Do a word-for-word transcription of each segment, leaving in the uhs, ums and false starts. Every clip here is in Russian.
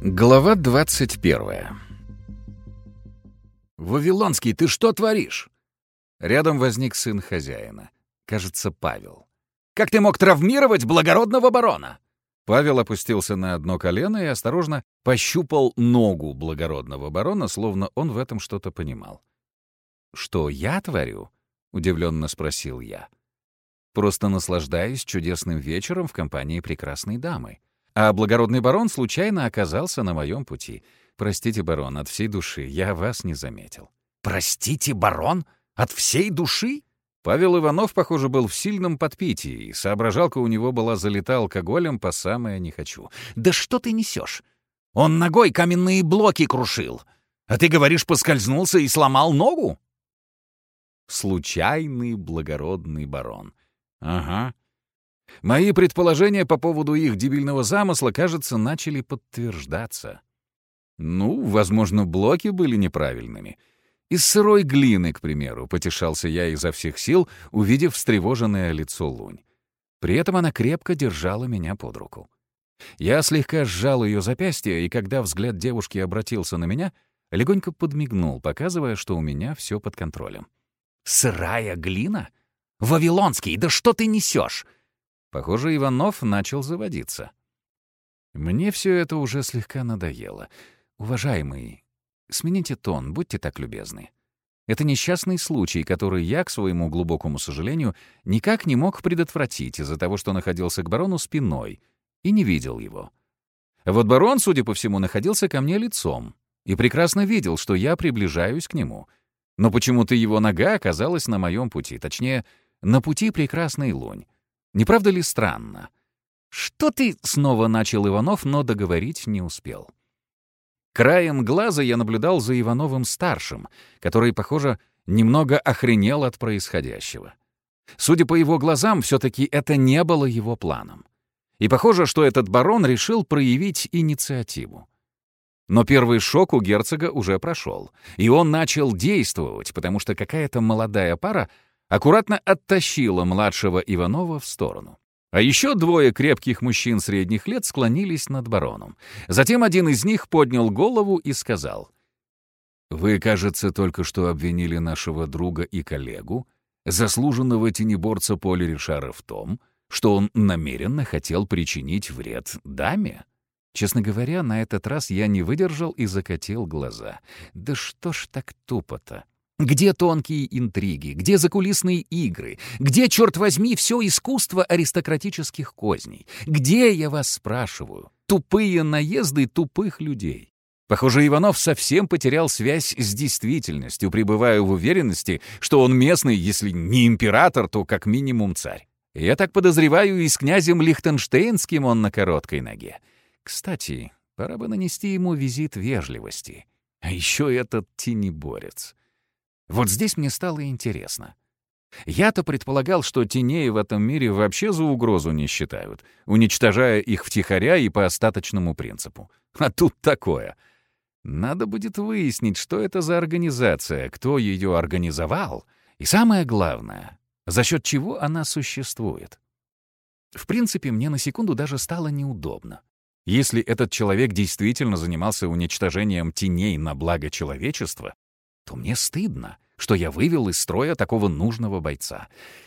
Глава двадцать первая. «Вавилонский, ты что творишь?» Рядом возник сын хозяина. Кажется, Павел. «Как ты мог травмировать благородного барона?» Павел опустился на одно колено и осторожно пощупал ногу благородного барона, словно он в этом что-то понимал. «Что я творю?» — удивленно спросил я. «Просто наслаждаюсь чудесным вечером в компании прекрасной дамы. А благородный барон случайно оказался на моем пути. Простите, барон, от всей души, я вас не заметил». «Простите, барон? От всей души?» Павел Иванов, похоже, был в сильном подпитии, и соображалка у него была залита алкоголем по самое не хочу. «Да что ты несешь? Он ногой каменные блоки крушил. А ты говоришь, поскользнулся и сломал ногу?» Случайный благородный барон. Ага. Мои предположения по поводу их дебильного замысла, кажется, начали подтверждаться. Ну, возможно, блоки были неправильными. Из сырой глины, к примеру, потешался я изо всех сил, увидев встревоженное лицо Лунь. При этом она крепко держала меня под руку. Я слегка сжал ее запястье, и когда взгляд девушки обратился на меня, легонько подмигнул, показывая, что у меня все под контролем. «Сырая глина? Вавилонский, да что ты несешь?» Похоже, Иванов начал заводиться. Мне все это уже слегка надоело. Уважаемый, смените тон, будьте так любезны. Это несчастный случай, который я, к своему глубокому сожалению, никак не мог предотвратить из-за того, что находился к барону спиной и не видел его. Вот барон, судя по всему, находился ко мне лицом и прекрасно видел, что я приближаюсь к нему. Но почему-то его нога оказалась на моем пути, точнее, на пути прекрасной Лунь. Не правда ли странно? «Что ты?» — снова начал Иванов, но договорить не успел. Краем глаза я наблюдал за Ивановым-старшим, который, похоже, немного охренел от происходящего. Судя по его глазам, все-таки это не было его планом. И похоже, что этот барон решил проявить инициативу. Но первый шок у герцога уже прошел, и он начал действовать, потому что какая-то молодая пара аккуратно оттащила младшего Иванова в сторону. А еще двое крепких мужчин средних лет склонились над бароном. Затем один из них поднял голову и сказал: «Вы, кажется, только что обвинили нашего друга и коллегу, заслуженного тенеборца Поля Ришара, в том, что он намеренно хотел причинить вред даме?» Честно говоря, на этот раз я не выдержал и закатил глаза. Да что ж так тупо-то? Где тонкие интриги? Где закулисные игры? Где, черт возьми, все искусство аристократических козней? Где, я вас спрашиваю, тупые наезды тупых людей? Похоже, Иванов совсем потерял связь с действительностью, пребывая в уверенности, что он местный, если не император, то как минимум царь. Я так подозреваю, и с князем Лихтенштейнским он на короткой ноге. Кстати, пора бы нанести ему визит вежливости. А еще этот тенеборец. Вот здесь мне стало интересно. Я-то предполагал, что теней в этом мире вообще за угрозу не считают, уничтожая их втихаря и по остаточному принципу. А тут такое. Надо будет выяснить, что это за организация, кто ее организовал, и самое главное, за счет чего она существует. В принципе, мне на секунду даже стало неудобно. Если этот человек действительно занимался уничтожением теней на благо человечества, то мне стыдно, что я вывел из строя такого нужного бойца.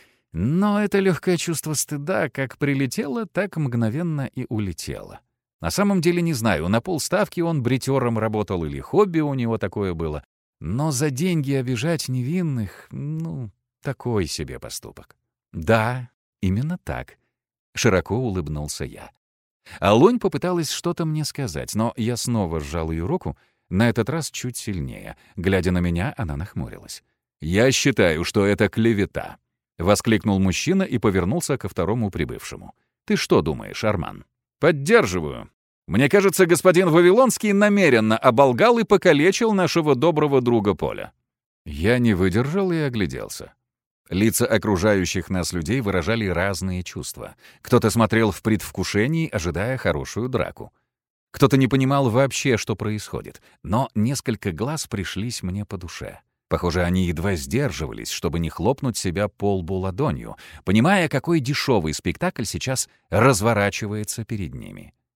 Но это легкое чувство стыда как прилетело, так мгновенно и улетело. На самом деле не знаю, на полставки он бритером работал или хобби у него такое было, но за деньги обижать невинных, ну, такой себе поступок. Да, именно так. Широко улыбнулся я. А Лунь попыталась что-то мне сказать, но я снова сжал ее руку, на этот раз чуть сильнее. Глядя на меня, она нахмурилась. «Я считаю, что это клевета», — воскликнул мужчина и повернулся ко второму прибывшему. «Ты что думаешь, Арман?» «Поддерживаю. Мне кажется, господин Вавилонский намеренно оболгал и покалечил нашего доброго друга Поля». Я не выдержал и огляделся. Лица окружающих нас людей выражали разные чувства. Кто-то смотрел в предвкушении, ожидая хорошую драку. Кто-то не понимал вообще, что происходит, но несколько глаз пришлись мне по душе. Похоже, они едва сдерживались, чтобы не хлопнуть себя по лбу ладонью, понимая, какой дешевый спектакль сейчас разворачивается перед ними.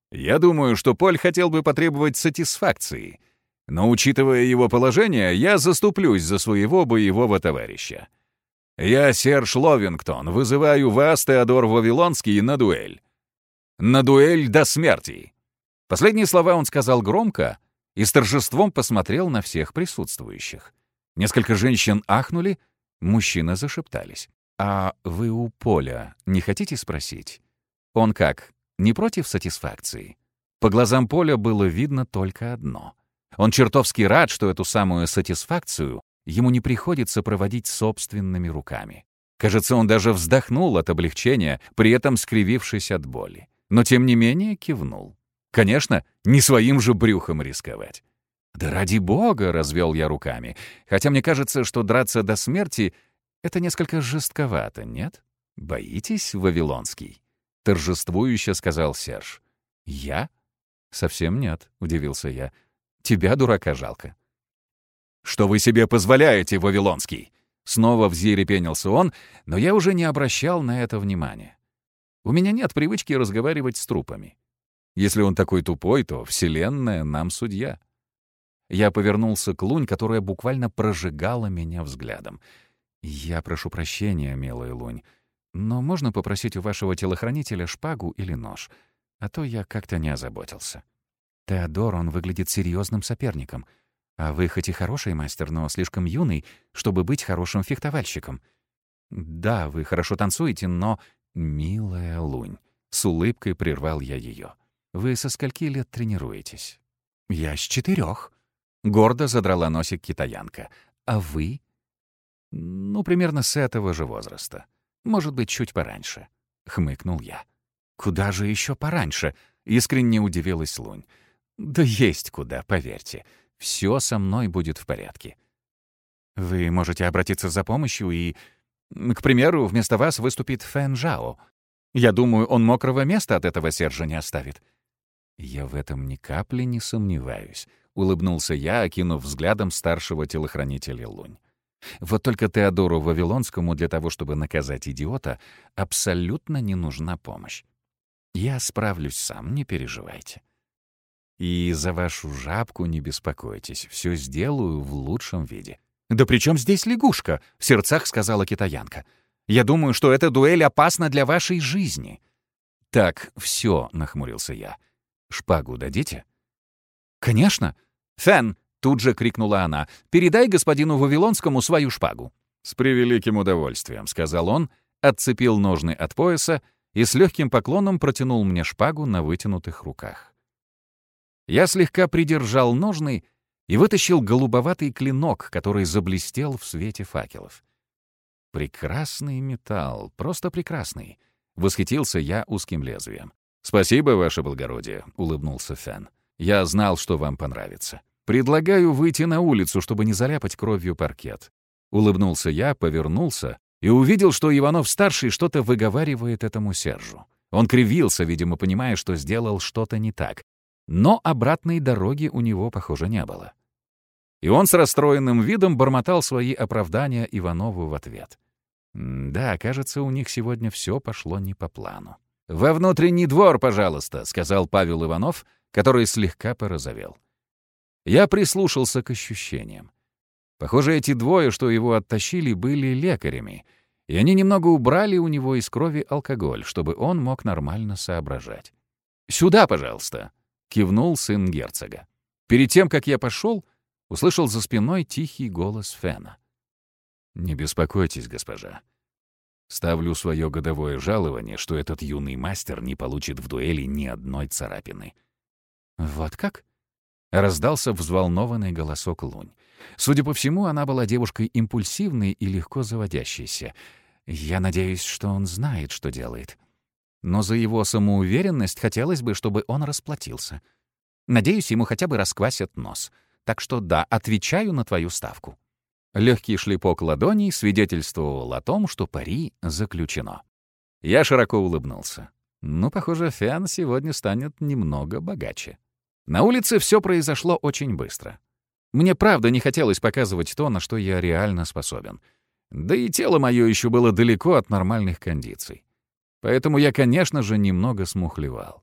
Я думаю, что Поль хотел бы потребовать сатисфакции, но, учитывая его положение, я заступлюсь за своего боевого товарища. Я, Серж Ловингтон, вызываю вас, Теодор Вавилонский, на дуэль. На дуэль до смерти!» Последние слова он сказал громко и с торжеством посмотрел на всех присутствующих. Несколько женщин ахнули, мужчины зашептались. «А вы у Поля не хотите спросить? Он как, не против сатисфакции?» По глазам Поля было видно только одно. Он чертовски рад, что эту самую сатисфакцию ему не приходится проводить собственными руками. Кажется, он даже вздохнул от облегчения, при этом скривившись от боли. Но тем не менее кивнул. Конечно, не своим же брюхом рисковать. «Да ради бога!» — развел я руками. «Хотя мне кажется, что драться до смерти — это несколько жестковато, нет? Боитесь, Вавилонский?» — торжествующе сказал Серж. «Я? Совсем нет», — удивился я. «Тебя, дурака, жалко». «Что вы себе позволяете, Вавилонский?» Снова взъерепенился он, но я уже не обращал на это внимания. У меня нет привычки разговаривать с трупами. Если он такой тупой, то Вселенная нам судья. Я повернулся к Лунь, которая буквально прожигала меня взглядом. «Я прошу прощения, милая Лунь, но можно попросить у вашего телохранителя шпагу или нож? А то я как-то не озаботился. Теодор, он выглядит серьезным соперником. А вы хоть и хороший мастер, но слишком юный, чтобы быть хорошим фехтовальщиком. Да, вы хорошо танцуете, но... Милая Лунь», — с улыбкой прервал я ее. «Вы со скольки лет тренируетесь?» «Я с четырех», — гордо задрала носик китаянка. «А вы?» «Ну, примерно с этого же возраста. Может быть, чуть пораньше», — хмыкнул я. «Куда же еще пораньше?» — искренне удивилась Лунь. «Да есть куда, поверьте. Все со мной будет в порядке. Вы можете обратиться за помощью и... К примеру, вместо вас выступит Фэн Жао. Я думаю, он мокрого места от этого Сержа не оставит». «Я в этом ни капли не сомневаюсь», — улыбнулся я, окинув взглядом старшего телохранителя Лунь. «Вот только Теодору Вавилонскому для того, чтобы наказать идиота, абсолютно не нужна помощь. Я справлюсь сам, не переживайте. И за вашу жабку не беспокойтесь, все сделаю в лучшем виде». «Да при чем здесь лягушка?» — в сердцах сказала китаянка. «Я думаю, что эта дуэль опасна для вашей жизни». «Так, все», — нахмурился я. «Шпагу дадите?» «Конечно! Фэн!» — тут же крикнула она. «Передай господину Вавилонскому свою шпагу». «С превеликим удовольствием», — сказал он, отцепил ножны от пояса и с легким поклоном протянул мне шпагу на вытянутых руках. Я слегка придержал ножны и вытащил голубоватый клинок, который заблестел в свете факелов. «Прекрасный металл, просто прекрасный», — восхитился я узким лезвием. «Спасибо, ваше благородие», — улыбнулся Фэн. «Я знал, что вам понравится. Предлагаю выйти на улицу, чтобы не заляпать кровью паркет». Улыбнулся я, повернулся и увидел, что Иванов-старший что-то выговаривает этому Сержу. Он кривился, видимо, понимая, что сделал что-то не так. Но обратной дороги у него, похоже, не было. И он с расстроенным видом бормотал свои оправдания Иванову в ответ. Да, кажется, у них сегодня все пошло не по плану. «Во внутренний двор, пожалуйста», — сказал Павел Иванов, который слегка порозовел. Я прислушался к ощущениям. Похоже, эти двое, что его оттащили, были лекарями, и они немного убрали у него из крови алкоголь, чтобы он мог нормально соображать. «Сюда, пожалуйста», — кивнул сын герцога. Перед тем, как я пошел, услышал за спиной тихий голос Фэна. «Не беспокойтесь, госпожа. Ставлю свое годовое жалование, что этот юный мастер не получит в дуэли ни одной царапины». «Вот как?» — раздался взволнованный голосок Лунь. Судя по всему, она была девушкой импульсивной и легко заводящейся. Я надеюсь, что он знает, что делает. Но за его самоуверенность хотелось бы, чтобы он расплатился. Надеюсь, ему хотя бы расквасят нос. Так что да, отвечаю на твою ставку». Легкий шлепок ладоней свидетельствовал о том, что пари заключено. Я широко улыбнулся. Ну, похоже, Фэн сегодня станет немного богаче. На улице все произошло очень быстро. Мне правда не хотелось показывать то, на что я реально способен. Да и тело мое еще было далеко от нормальных кондиций. Поэтому я, конечно же, немного смухлевал.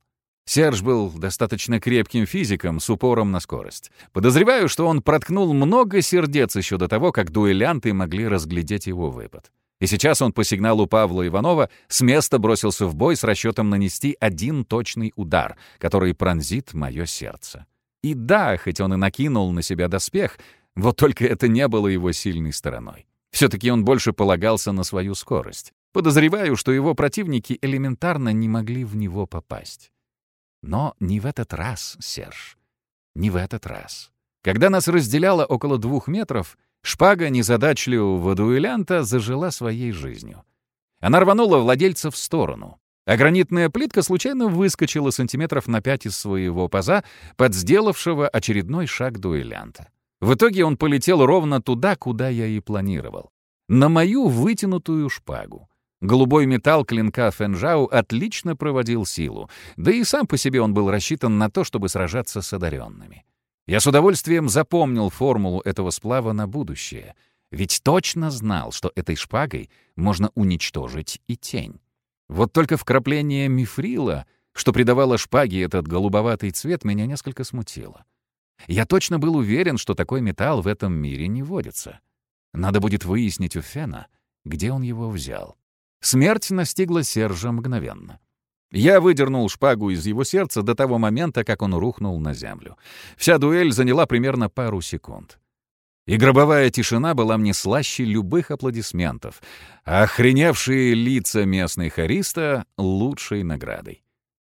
Серж был достаточно крепким физиком с упором на скорость. Подозреваю, что он проткнул много сердец еще до того, как дуэлянты могли разглядеть его выпад. И сейчас он по сигналу Павла Иванова с места бросился в бой с расчетом нанести один точный удар, который пронзит мое сердце. И да, хоть он и накинул на себя доспех, вот только это не было его сильной стороной. Все-таки он больше полагался на свою скорость. Подозреваю, что его противники элементарно не могли в него попасть. Но не в этот раз, Серж. Не в этот раз. Когда нас разделяло около двух метров, шпага незадачливого дуэлянта зажила своей жизнью. Она рванула владельца в сторону, а гранитная плитка случайно выскочила сантиметров на пять из своего паза под сделавшего очередной шаг дуэлянта. В итоге он полетел ровно туда, куда я и планировал. На мою вытянутую шпагу. Голубой металл клинка Фэнжао отлично проводил силу, да и сам по себе он был рассчитан на то, чтобы сражаться с одаренными. Я с удовольствием запомнил формулу этого сплава на будущее, ведь точно знал, что этой шпагой можно уничтожить и тень. Вот только вкрапление мифрила, что придавало шпаге этот голубоватый цвет, меня несколько смутило. Я точно был уверен, что такой металл в этом мире не водится. Надо будет выяснить у Фена, где он его взял. Смерть настигла Сержа мгновенно. Я выдернул шпагу из его сердца до того момента, как он рухнул на землю. Вся дуэль заняла примерно пару секунд. И гробовая тишина была мне слаще любых аплодисментов, а охреневшие лица местной хориста — лучшей наградой.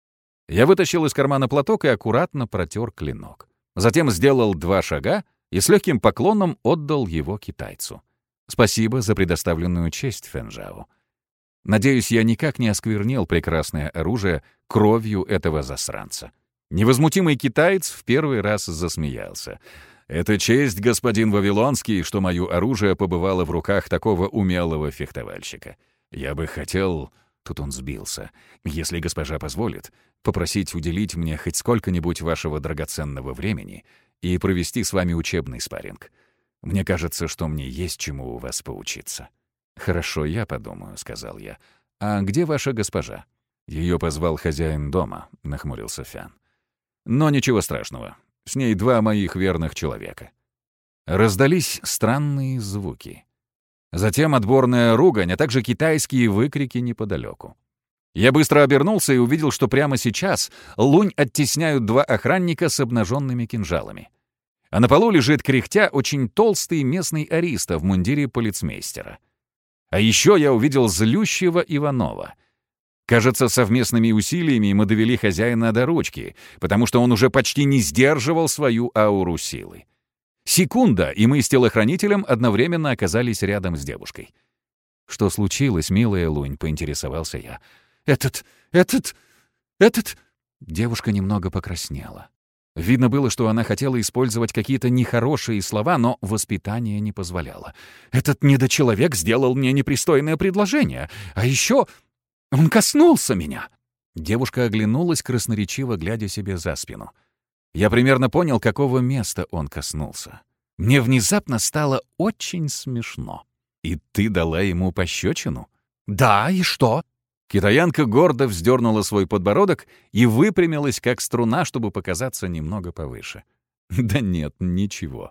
Я вытащил из кармана платок и аккуратно протер клинок. Затем сделал два шага и с легким поклоном отдал его китайцу. Спасибо за предоставленную честь, Фэнжао. Надеюсь, я никак не осквернил прекрасное оружие кровью этого засранца. Невозмутимый китаец в первый раз засмеялся. «Это честь, господин Вавилонский, что мое оружие побывало в руках такого умелого фехтовальщика. Я бы хотел...» Тут он сбился. «Если госпожа позволит, попросить уделить мне хоть сколько-нибудь вашего драгоценного времени и провести с вами учебный спарринг. Мне кажется, что мне есть чему у вас поучиться». «Хорошо, я подумаю», — сказал я. «А где ваша госпожа?» «Ее позвал хозяин дома», — нахмурился Фян. «Но ничего страшного. С ней два моих верных человека». Раздались странные звуки. Затем отборная ругань, а также китайские выкрики неподалеку. Я быстро обернулся и увидел, что прямо сейчас Лунь оттесняют два охранника с обнаженными кинжалами. А на полу лежит кряхтя очень толстый местный ариста в мундире полицмейстера. А еще я увидел злющего Иванова. Кажется, совместными усилиями мы довели хозяина до ручки, потому что он уже почти не сдерживал свою ауру силы. Секунда, и мы с телохранителем одновременно оказались рядом с девушкой. «Что случилось, милая Лунь?» — поинтересовался я. «Этот... этот... этот...» Девушка немного покраснела. Видно было, что она хотела использовать какие-то нехорошие слова, но воспитание не позволяло. «Этот недочеловек сделал мне непристойное предложение, а еще он коснулся меня!» Девушка оглянулась, красноречиво глядя себе за спину. Я примерно понял, какого места он коснулся. Мне внезапно стало очень смешно. «И ты дала ему пощечину?» «Да, и что?» Китаянка гордо вздернула свой подбородок и выпрямилась, как струна, чтобы показаться немного повыше. Да нет, ничего.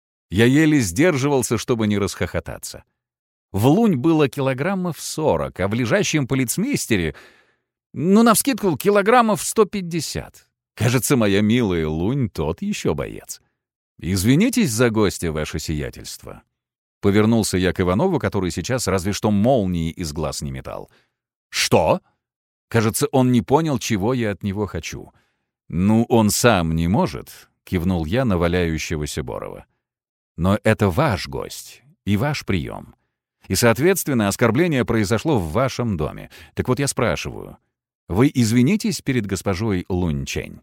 Я еле сдерживался, чтобы не расхохотаться. В Лунь было килограммов сорок, а в лежащем полицмейстере, ну, навскидку, килограммов сто пятьдесят. Кажется, моя милая Лунь тот еще боец. «Извинитесь за гостя, ваше сиятельство». Повернулся я к Иванову, который сейчас разве что молнии из глаз не метал. «Что?» Кажется, он не понял, чего я от него хочу. «Ну, он сам не может», — кивнул я на валяющегося Борова. «Но это ваш гость и ваш прием. И, соответственно, оскорбление произошло в вашем доме. Так вот я спрашиваю, вы извинитесь перед госпожой Лунь-Чэнь?»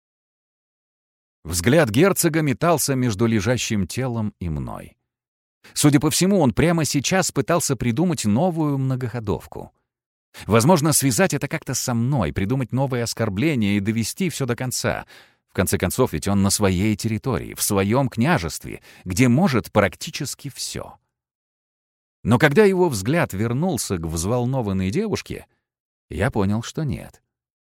Взгляд герцога метался между лежащим телом и мной. Судя по всему, он прямо сейчас пытался придумать новую многоходовку. Возможно, связать это как-то со мной, придумать новое оскорбление и довести все до конца. В конце концов, ведь он на своей территории, в своем княжестве, где может практически все. Но когда его взгляд вернулся к взволнованной девушке, я понял, что нет.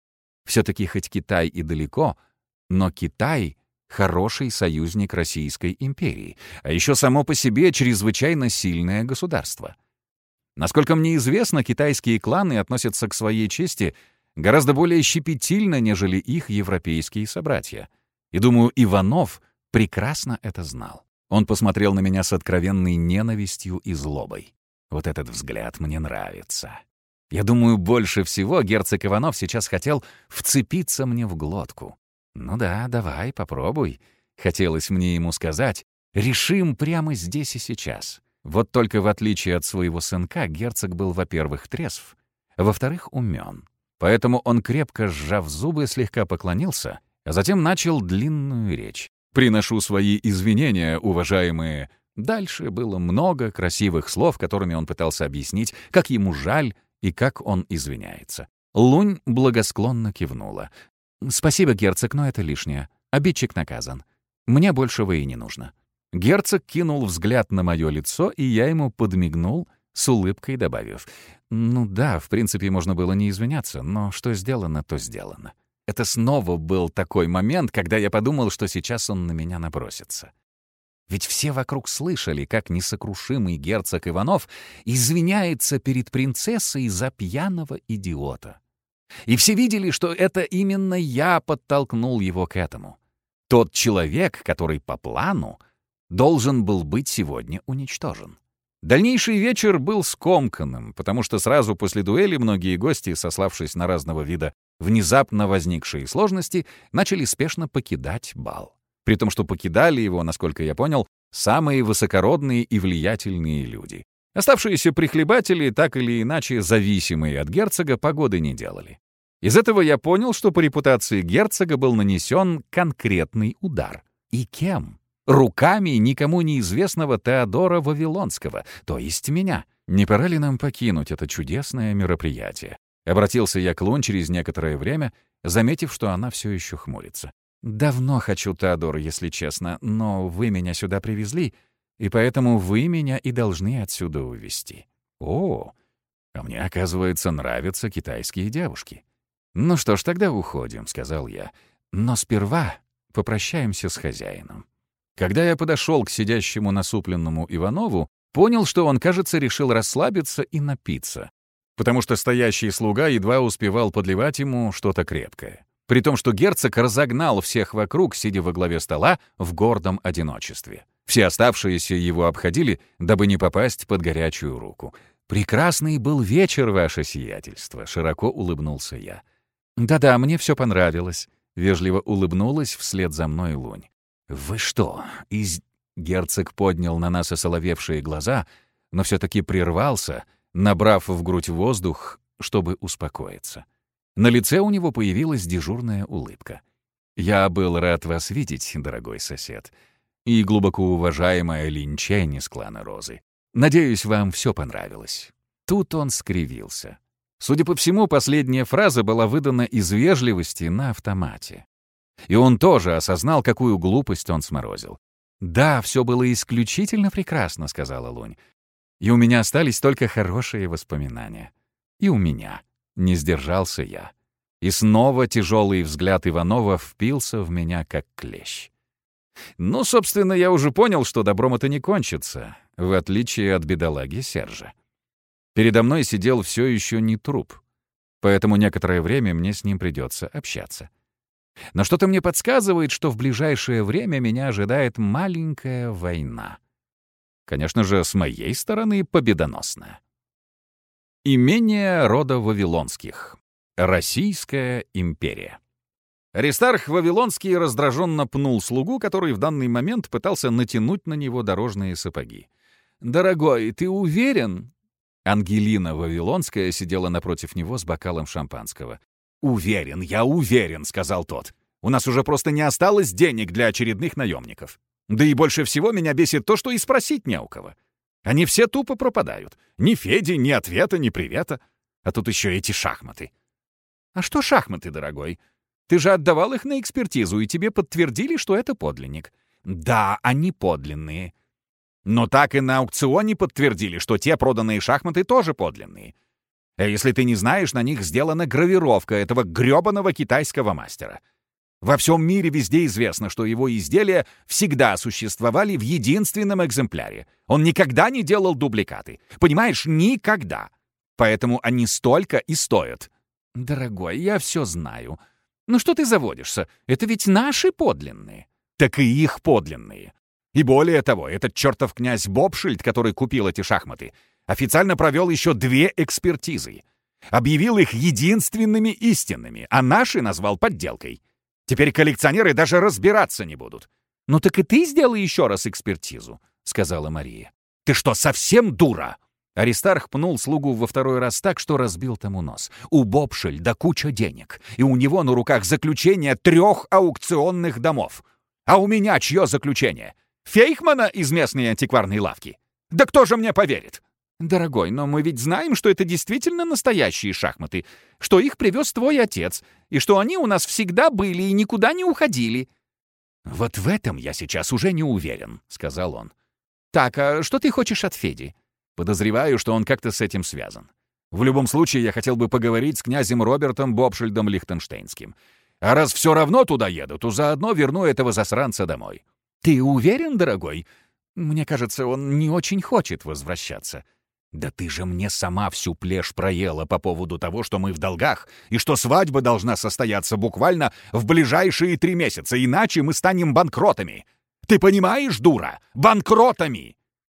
Все-таки хоть Китай и далеко, но Китай — хороший союзник Российской империи, а еще само по себе чрезвычайно сильное государство. Насколько мне известно, китайские кланы относятся к своей чести гораздо более щепетильно, нежели их европейские собратья. И, думаю, Иванов прекрасно это знал. Он посмотрел на меня с откровенной ненавистью и злобой. Вот этот взгляд мне нравится. Я думаю, больше всего герцог Иванов сейчас хотел вцепиться мне в глотку. «Ну да, давай, попробуй», — хотелось мне ему сказать. «Решим прямо здесь и сейчас». Вот только в отличие от своего сынка, герцог был, во-первых, трезв, а во-вторых, умен. Поэтому он, крепко сжав зубы, слегка поклонился, а затем начал длинную речь. «Приношу свои извинения, уважаемые». Дальше было много красивых слов, которыми он пытался объяснить, как ему жаль и как он извиняется. Лунь благосклонно кивнула. «Спасибо, герцог, но это лишнее. Обидчик наказан. Мне большего и не нужно». Герцог кинул взгляд на мое лицо, и я ему подмигнул, с улыбкой добавив: «Ну да, в принципе, можно было не извиняться, но что сделано, то сделано». Это снова был такой момент, когда я подумал, что сейчас он на меня набросится. Ведь все вокруг слышали, как несокрушимый герцог Иванов извиняется перед принцессой за пьяного идиота. И все видели, что это именно я подтолкнул его к этому. Тот человек, который по плану должен был быть сегодня уничтожен. Дальнейший вечер был скомканным, потому что сразу после дуэли многие гости, сославшись на разного вида внезапно возникшие сложности, начали спешно покидать бал. При том, что покидали его, насколько я понял, самые высокородные и влиятельные люди. Оставшиеся прихлебатели, так или иначе зависимые от герцога, погоды не делали. Из этого я понял, что по репутации герцога был нанесен конкретный удар. И кем? Руками никому неизвестного Теодора Вавилонского, то есть меня. Не пора ли нам покинуть это чудесное мероприятие? Обратился я к Лунь через некоторое время, заметив, что она все еще хмурится. «Давно хочу, Теодор, если честно, но вы меня сюда привезли, и поэтому вы меня и должны отсюда увезти». «О, а мне, оказывается, нравятся китайские девушки». «Ну что ж, тогда уходим», — сказал я. «Но сперва попрощаемся с хозяином». Когда я подошел к сидящему насупленному Иванову, понял, что он, кажется, решил расслабиться и напиться, потому что стоящий слуга едва успевал подливать ему что-то крепкое. При том, что герцог разогнал всех вокруг, сидя во главе стола, в гордом одиночестве. Все оставшиеся его обходили, дабы не попасть под горячую руку. «Прекрасный был вечер, ваше сиятельство», — широко улыбнулся я. «Да-да, мне все понравилось», — вежливо улыбнулась вслед за мной Лунь. «Вы что, из...» — герцог поднял на нас осоловевшие глаза, но все-таки прервался, набрав в грудь воздух, чтобы успокоиться. На лице у него появилась дежурная улыбка. «Я был рад вас видеть, дорогой сосед, и глубоко уважаемая Линь Чэнь из клана Розы. Надеюсь, вам все понравилось». Тут он скривился. Судя по всему, последняя фраза была выдана из вежливости на автомате. И он тоже осознал, какую глупость он сморозил. «Да, все было исключительно прекрасно», — сказала Лунь. «И у меня остались только хорошие воспоминания. И у меня». Не сдержался я. И снова тяжелый взгляд Иванова впился в меня, как клещ. Ну, собственно, я уже понял, что добром это не кончится, в отличие от бедолаги Сержа. Передо мной сидел все еще не труп, поэтому некоторое время мне с ним придется общаться. Но что-то мне подсказывает, что в ближайшее время меня ожидает маленькая война. Конечно же, с моей стороны победоносная. Имение рода Вавилонских. Российская империя. Аристарх Вавилонский раздраженно пнул слугу, который в данный момент пытался натянуть на него дорожные сапоги. «Дорогой, ты уверен?» Ангелина Вавилонская сидела напротив него с бокалом шампанского. «Уверен, я уверен», — сказал тот. «У нас уже просто не осталось денег для очередных наемников. Да и больше всего меня бесит то, что и спросить не у кого. Они все тупо пропадают. Ни Феди, ни ответа, ни привета. А тут еще эти шахматы». «А что шахматы, дорогой? Ты же отдавал их на экспертизу, и тебе подтвердили, что это подлинник». «Да, они подлинные. Но так и на аукционе подтвердили, что те проданные шахматы тоже подлинные. А если ты не знаешь, на них сделана гравировка этого грёбаного китайского мастера. Во всем мире везде известно, что его изделия всегда существовали в единственном экземпляре. Он никогда не делал дубликаты. Понимаешь, никогда. Поэтому они столько и стоят. Дорогой, я все знаю. Ну что ты заводишься? Это ведь наши подлинные. Так и их подлинные. И более того, этот чертов князь Бобшильд, который купил эти шахматы, официально провел еще две экспертизы. Объявил их единственными истинными, а наши назвал подделкой. Теперь коллекционеры даже разбираться не будут. «Ну так и ты сделай еще раз экспертизу», — сказала Мария. «Ты что, совсем дура?» Аристарх пнул слугу во второй раз так, что разбил тому нос. «У Бобшильда куча денег, и у него на руках заключение трех аукционных домов. А у меня чье заключение? Фейхмана из местной антикварной лавки? Да кто же мне поверит?» «Дорогой, но мы ведь знаем, что это действительно настоящие шахматы, что их привез твой отец, и что они у нас всегда были и никуда не уходили». «Вот в этом я сейчас уже не уверен», — сказал он. «Так, а что ты хочешь от Феди?» «Подозреваю, что он как-то с этим связан. В любом случае, я хотел бы поговорить с князем Робертом Бобшильдом Лихтенштейнским. А раз все равно туда еду, то заодно верну этого засранца домой». «Ты уверен, дорогой? Мне кажется, он не очень хочет возвращаться». «Да ты же мне сама всю плешь проела по поводу того, что мы в долгах, и что свадьба должна состояться буквально в ближайшие три месяца, иначе мы станем банкротами. Ты понимаешь, дура? Банкротами!»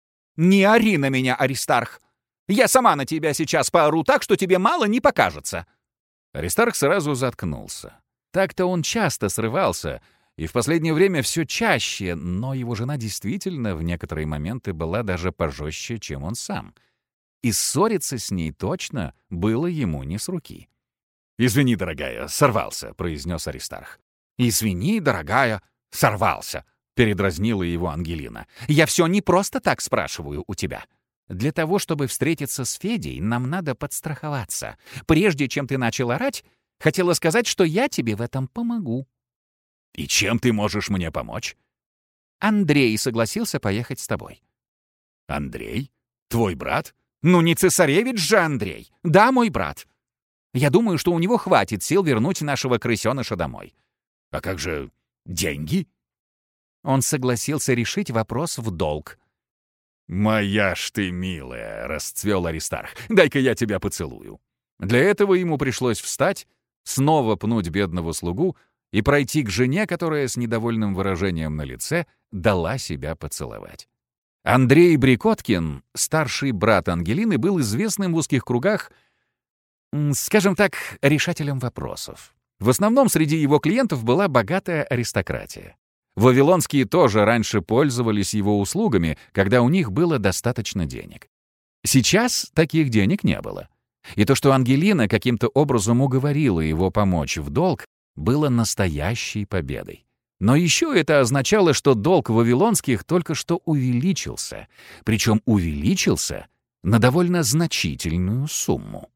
«Не ори на меня, Аристарх! Я сама на тебя сейчас поору так, что тебе мало не покажется!» Аристарх сразу заткнулся. Так-то он часто срывался, и в последнее время все чаще, но его жена действительно в некоторые моменты была даже пожестче, чем он сам. И ссориться с ней точно было ему не с руки. «Извини, дорогая, сорвался», — произнес Аристарх. «Извини, дорогая, сорвался», — передразнила его Ангелина. «Я все не просто так спрашиваю у тебя. Для того, чтобы встретиться с Федей, нам надо подстраховаться. Прежде чем ты начал орать, хотела сказать, что я тебе в этом помогу». «И чем ты можешь мне помочь?» «Андрей согласился поехать с тобой». «Андрей? Твой брат?» «Ну не цесаревич же Андрей! Да, мой брат. Я думаю, что у него хватит сил вернуть нашего крысеныша домой». «А как же деньги?» Он согласился решить вопрос в долг. «Моя ж ты милая!» — расцвел Аристарх. «Дай-ка я тебя поцелую». Для этого ему пришлось встать, снова пнуть бедного слугу и пройти к жене, которая с недовольным выражением на лице дала себя поцеловать. Андрей Брикоткин, старший брат Ангелины, был известным в узких кругах, скажем так, решателем вопросов. В основном среди его клиентов была богатая аристократия. Вавилонские тоже раньше пользовались его услугами, когда у них было достаточно денег. Сейчас таких денег не было. И то, что Ангелина каким-то образом уговорила его помочь в долг, было настоящей победой. Но еще это означало, что долг вавилонских только что увеличился, причем увеличился на довольно значительную сумму.